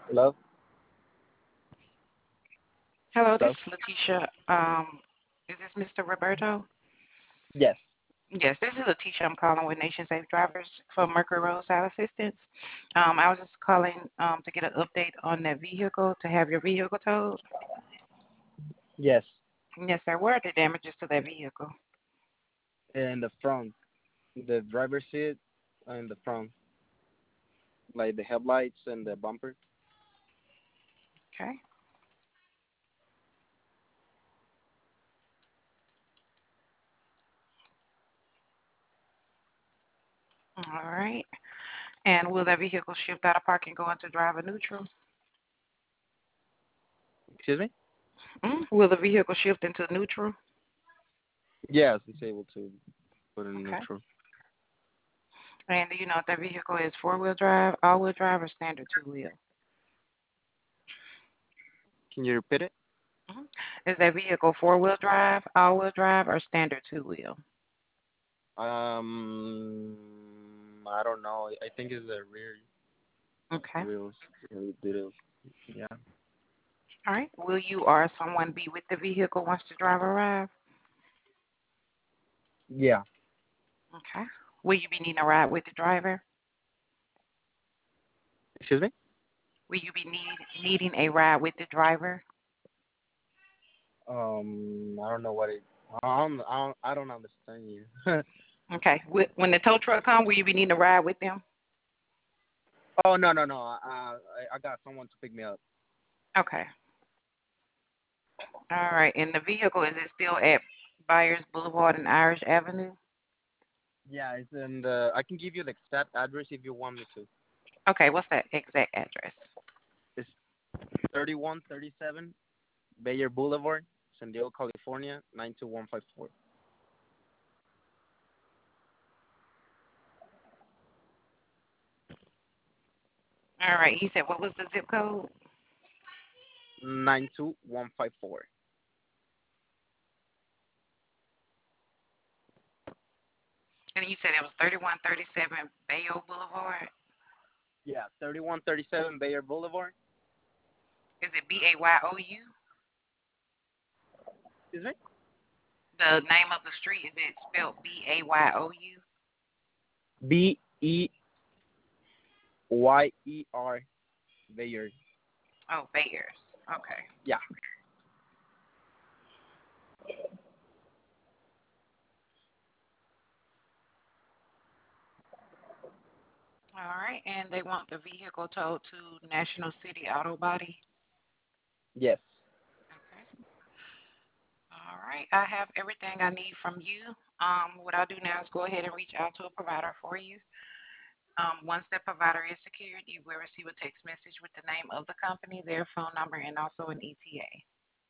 Hello? Hello, this Hello? is Letitia. Is this Mr. Roberto? Yes. Yes, this is Letitia. I'm calling with Nation Safe Drivers for Mercury Roadside Assistance. I was just calling to get an update on that vehicle, to have your vehicle towed. Yes. Yes, sir. Where are the damages to that vehicle? In the front, the driver's seat in the front, like the headlights and the bumper. Okay. All right. And will that vehicle shift out of park and go into driver neutral? Excuse me? Will the vehicle shift into neutral? Yes, it's able to put in Okay. neutral. And do you know if that vehicle is four-wheel drive, all-wheel drive, or standard two-wheel? Can you repeat it? Mhm. Is that vehicle four-wheel drive, all-wheel drive, or standard two-wheel? I don't know. I think it's the rear Okay. wheels. Did it? Yeah. All right. Will you or someone be with the vehicle once the driver arrives? Yeah. Okay. Will you be needing a ride with the driver? Excuse me? Will you be needing a ride with the driver? I don't know what it. I don't understand you. Okay. When the tow truck comes, will you be needing a ride with them? Oh no no no. I got someone to pick me up. Okay. All right. And the vehicle, is it still at Byers Boulevard and Irish Avenue? Yeah, it's in the. I can give you the exact address if you want me to. Okay. What's that exact address? It's 3137 Bayer Boulevard, San Diego, California 92154. All right. He said, what was the zip code? 92154. And you said it was 3137 Bayo Boulevard. Yeah, 3137 Bayer Boulevard. Is it Bayou? Excuse me? The name of the street, is it spelled Bayou? Beyer. Bayer. Oh, Bayers. Okay. Yeah. All right. And they want the vehicle towed to National City Auto Body. Yes. Okay. All right. I have everything I need from you. What I'll do now is go ahead and reach out to a provider for you. Once that provider is secured, you will receive a text message with the name of the company, their phone number, and also an ETA.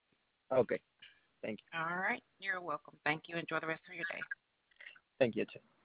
Okay. Thank you. All right. You're welcome. Thank you. Enjoy the rest of your day. Thank you too.